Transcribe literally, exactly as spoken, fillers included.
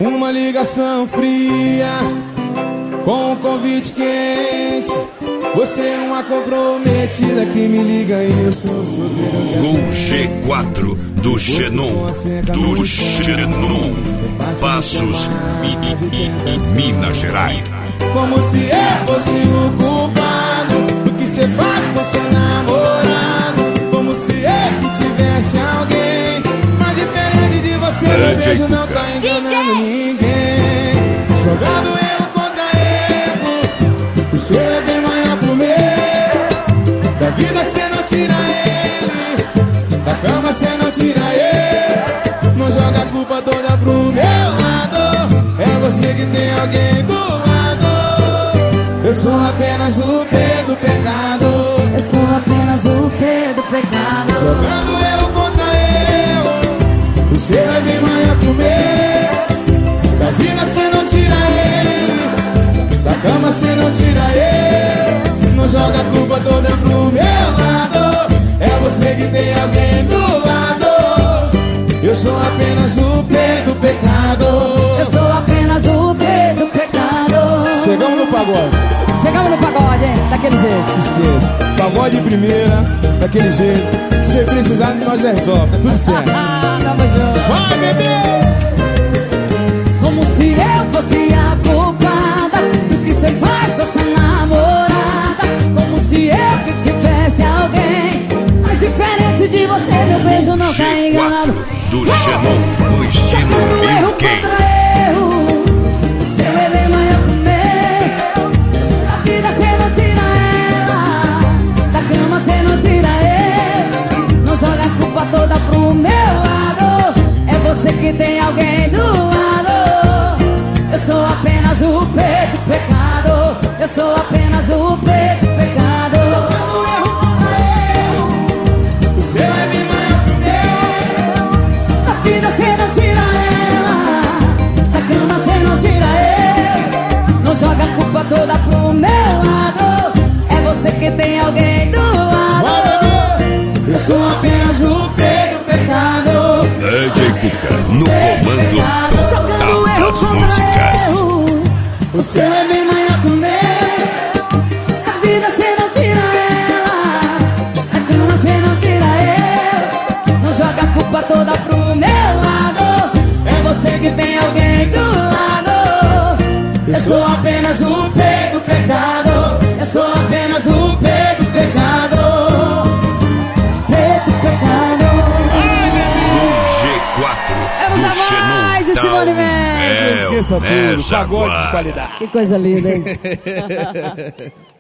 Uma ligação fria com um convite quente. Você é uma comprometida que me liga e eu sou solteiro. Com G quatro do Xenon, do Xenon, Passos, Minas Gerais. Como se eu fosse o culpado do que você faz com seu namorado. Como se eu que tivesse alguém. Mas diferente de você, é, meu beijo não tá enganando ninguém. Jogando erro contra erro, o seu é bem maior que o meu. Da vida cê não tira ele, da cama cê não tira ele. Não joga a culpa toda pro meu lado. É você que tem alguém do lado. Eu sou apenas o P do pecado. Eu sou apenas o P do pecado. Jogando erro contra erro, o seu é bem maior que o meu. Da vida cê não tira ele, da cama cê não tira ele. Não joga a culpa toda pro meu lado. É você que tem alguém do lado. Eu sou apenas o P do pecado. Eu sou apenas o P do pecado. Chegamos no pagode. Chegamos no pagode, hein? Daquele jeito. Esqueça, pagode de primeira, daquele jeito. Se precisar, nós resolve, tá tudo certo. Tamo junto. Vai, bebê! Como se eu fosse a culpada do que você faz com essa namorada. Como se eu que tivesse alguém. Mas diferente de você, meu beijo não tá enganado. do Xenon, no estilo Bill Gates. Toda pro meu lado. É você que tem alguém do lado. Eu sou apenas o P do pecado. Eu sou apenas o P do pecado. Jogando erro contra erro, o seu é bem maior que o meu. Da vida cê não tira ela, da cama cê não tira ele. Não joga a culpa toda pro meu lado. É você que tem alguém do lado. Eu sou apenas o P do pecado. D J Cuca no comando total das músicas. O seu é bem maior que o meu. Da vida cê não tira ela, da cama cê não tira ele. Não joga a culpa toda pro meu lado. É você que tem alguém do lado. Eu sou apenas o P do pecado. Eu sou apenas o P do pecado. Do Xenon, e Simone Mendes. Esqueça tudo, é, pagode de qualidade. Que coisa linda, hein?